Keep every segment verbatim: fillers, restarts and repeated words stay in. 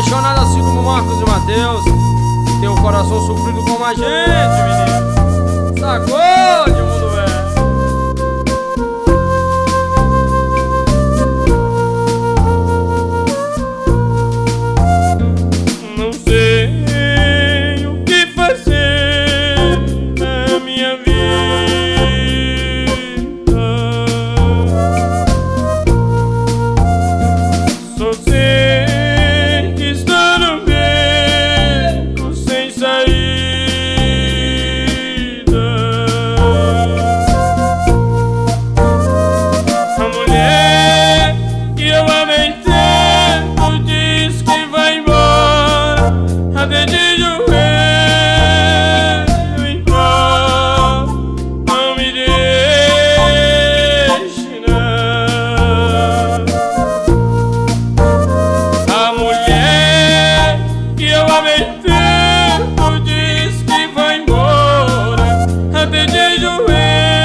apaixonado assim como Marcos e Mateus, tem o coração sofrido como a gente, menino. Sacode, mundo velho. Não sei o que fazer na minha vida. Só sei que estou no beco sem saída. A mulher que eu amei tanto diz que vai embora, até de joelho em pó. Não me deixe não. A mulher que eu amei tanto diz que vai embora, até de joelho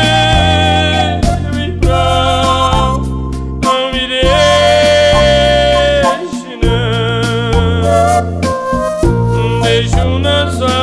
em pó. Não me deixe não. Um beijo na sua